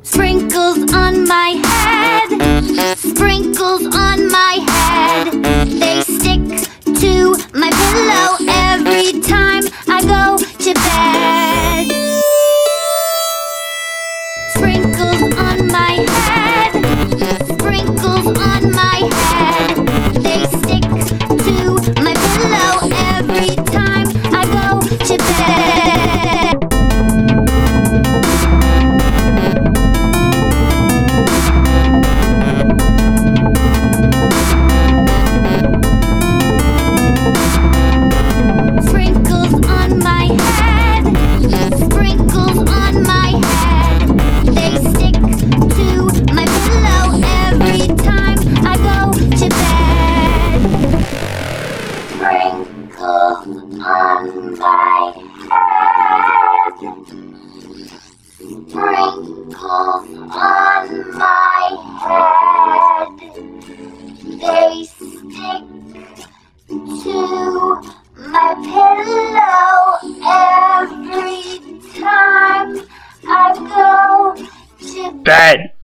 Sprinkles on my head, sprinkles on my head. They stick to my pillow every time I go to bed. Sprinkles on my head, sprinkles on my head. They stick to my pillow every time I go to bed. Sprinkles on my head, sprinkles on my head. They stick to my pillow every time I go to bed. Sprinkles on my head, sprinkles on my head. They stick to my pillow every time I go to Bed.